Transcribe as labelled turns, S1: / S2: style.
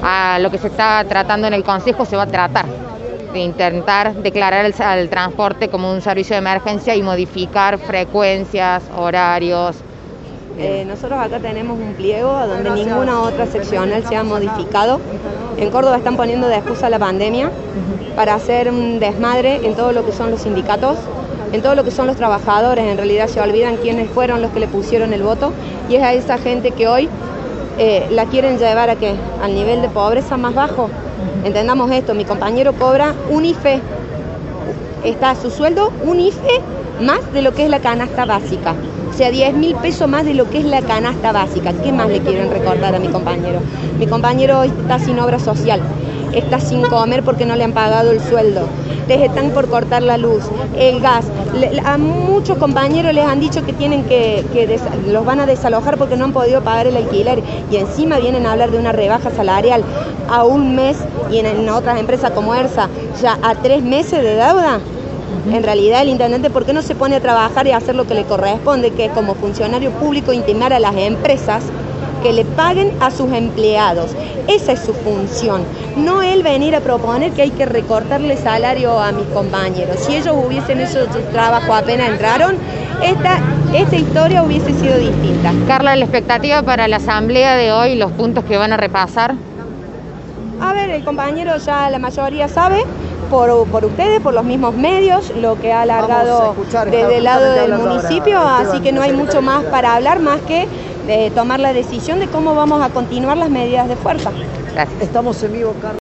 S1: a lo que se está tratando en el Consejo se va a tratar de intentar declarar el transporte como un servicio de emergencia y modificar frecuencias, horarios.
S2: Nosotros acá tenemos un pliego donde ninguna otra seccional se ha modificado. En Córdoba están poniendo de excusa la pandemia para hacer un desmadre en todo lo que son los sindicatos, en todo lo que son los trabajadores. En realidad se olvidan quiénes fueron los que le pusieron el voto, y es a esa gente que hoy la quieren llevar a ¿qué? Al nivel de pobreza más bajo. Entendamos esto, mi compañero cobra un IFE, está a su sueldo un IFE más de lo que es la canasta básica. O sea, 10.000 pesos más de lo que es la canasta básica. ¿Qué más le quieren recordar a mi compañero? Mi compañero hoy está sin obra social, está sin comer porque no le han pagado el sueldo, les están por cortar la luz, el gas. A muchos compañeros les han dicho que tienen los van a desalojar porque no han podido pagar el alquiler, y encima vienen a hablar de una rebaja salarial a un mes, y en otras empresas como ERSA ya a 3 meses de deuda. En realidad el intendente, ¿por qué no se pone a trabajar y a hacer lo que le corresponde, que es como funcionario público intimar a las empresas que le paguen a sus empleados? Esa es su función, no él venir a proponer que hay que recortarle salario a mis compañeros. Si ellos hubiesen hecho su trabajo apenas entraron, esta historia hubiese sido distinta.
S1: Carla, la expectativa para la asamblea de hoy, los puntos que van a repasar.
S2: A ver, el compañero ya la mayoría sabe, por ustedes, por los mismos medios, lo que ha alargado desde el lado del municipio, así que no hay mucho más para hablar, más que de tomar la decisión de cómo vamos a continuar las medidas de fuerza.
S1: Gracias.
S3: Estamos en vivo, Carlos.